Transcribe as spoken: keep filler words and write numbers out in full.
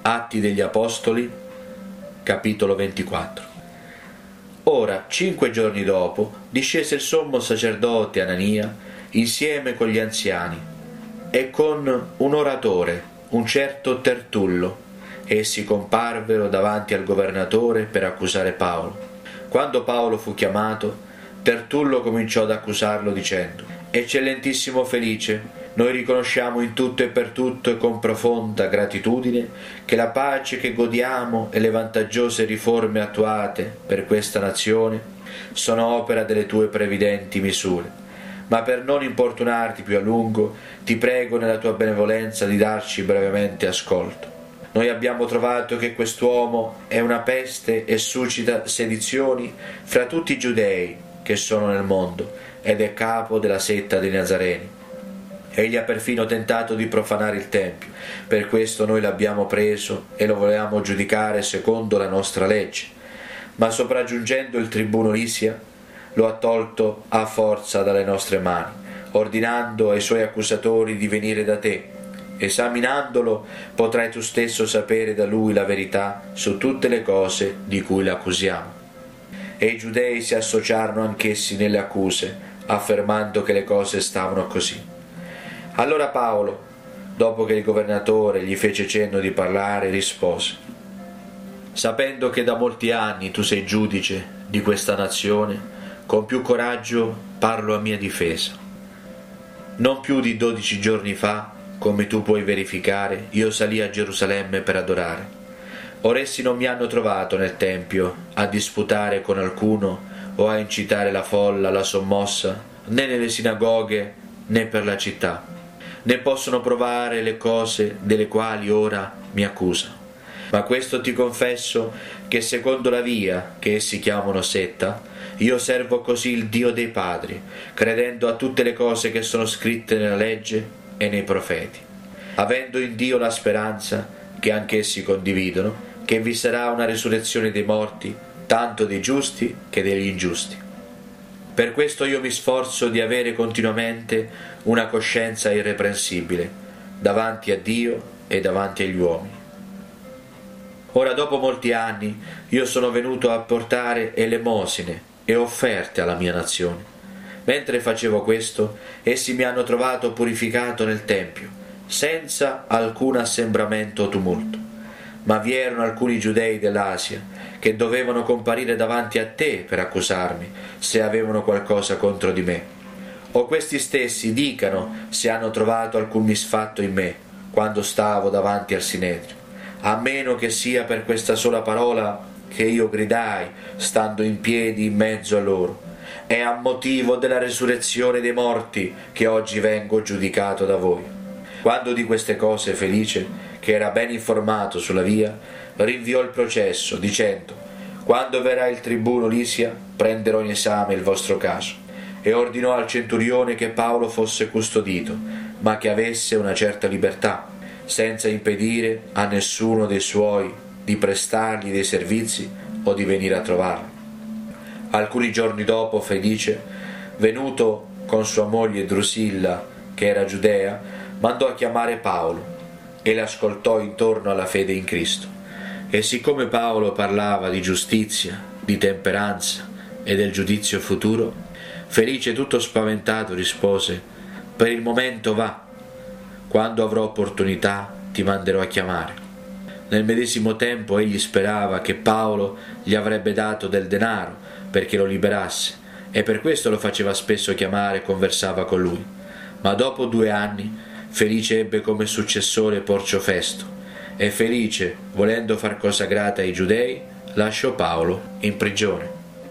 Atti degli Apostoli, capitolo ventiquattro. Ora, cinque giorni dopo, discese il sommo sacerdote Anania insieme con gli anziani e con un oratore, un certo Tertullo. Essi comparvero davanti al governatore per accusare Paolo. Quando Paolo fu chiamato, Tertullo cominciò ad accusarlo dicendo: «Eccellentissimo Felice, noi riconosciamo in tutto e per tutto e con profonda gratitudine che la pace che godiamo e le vantaggiose riforme attuate per questa nazione sono opera delle tue previdenti misure. Ma per non importunarti più a lungo, ti prego nella tua benevolenza di darci brevemente ascolto. Noi abbiamo trovato che quest'uomo è una peste e suscita sedizioni fra tutti i giudei che sono nel mondo, ed è capo della setta dei Nazareni. Egli ha perfino tentato di profanare il Tempio, per questo noi l'abbiamo preso e lo volevamo giudicare secondo la nostra legge. Ma sopraggiungendo il tribuno Lisia, lo ha tolto a forza dalle nostre mani, ordinando ai suoi accusatori di venire da te. Esaminandolo potrai tu stesso sapere da lui la verità su tutte le cose di cui l'accusiamo». E i giudei si associarono anch'essi nelle accuse, affermando che le cose stavano così. Allora Paolo, dopo che il governatore gli fece cenno di parlare, rispose: «Sapendo che da molti anni tu sei giudice di questa nazione, con più coraggio parlo a mia difesa. Non più di dodici giorni fa, come tu puoi verificare, io salii a Gerusalemme per adorare. Ora essi non mi hanno trovato nel Tempio a disputare con alcuno o a incitare la folla alla sommossa, né nelle sinagoghe né per la città, né possono provare le cose delle quali ora mi accusano. Ma questo ti confesso, che secondo la via che essi chiamano setta, io servo così il Dio dei padri, credendo a tutte le cose che sono scritte nella legge e nei profeti, avendo in Dio la speranza, che anch'essi condividono, che vi sarà una risurrezione dei morti, tanto dei giusti che degli ingiusti. Per questo io mi sforzo di avere continuamente una coscienza irreprensibile davanti a Dio e davanti agli uomini. Ora, dopo molti anni, io sono venuto a portare elemosine e offerte alla mia nazione. Mentre facevo questo, essi mi hanno trovato purificato nel Tempio, senza alcun assembramento o tumulto. Ma vi erano alcuni giudei dell'Asia che dovevano comparire davanti a te per accusarmi, se avevano qualcosa contro di me. O questi stessi dicano se hanno trovato alcun misfatto in me, quando stavo davanti al Sinedrio, a meno che sia per questa sola parola che io gridai, stando in piedi in mezzo a loro: è a motivo della resurrezione dei morti che oggi vengo giudicato da voi. Quando di queste cose Felice, che era ben informato sulla via, rinviò il processo, dicendo: «Quando verrà il tribuno Lisia, prenderò in esame il vostro caso», e ordinò al centurione che Paolo fosse custodito, ma che avesse una certa libertà, senza impedire a nessuno dei suoi di prestargli dei servizi o di venire a trovarlo. Alcuni giorni dopo Felice, venuto con sua moglie Drusilla, che era giudea, mandò a chiamare Paolo e l'ascoltò intorno alla fede in Cristo. E siccome Paolo parlava di giustizia, di temperanza e del giudizio futuro, Felice, tutto spaventato, rispose: «Per il momento va, quando avrò opportunità ti manderò a chiamare». Nel medesimo tempo egli sperava che Paolo gli avrebbe dato del denaro perché lo liberasse, e per questo lo faceva spesso chiamare e conversava con lui. Ma dopo due anni Felice ebbe come successore Porcio Festo, e Felice, volendo far cosa grata ai giudei, lasciò Paolo in prigione.